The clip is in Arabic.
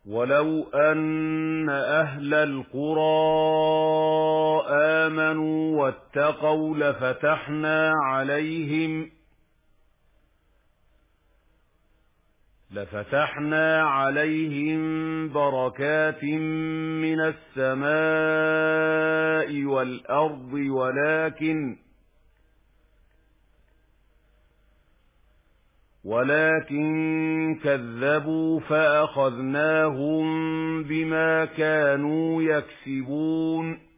وَلَوْ أَنَّ أَهْلَ الْقُرَىٰ آمَنُوا وَاتَّقَوْا لَفَتَحْنَا عَلَيْهِم بَرَكَاتٍ مِّنَ السَّمَاءِ وَالْأَرْضِ وَلَٰكِن كَذَّبُوا فَأَخَذْنَاهُم بِمَا كَانُوا يَكْسِبُونَ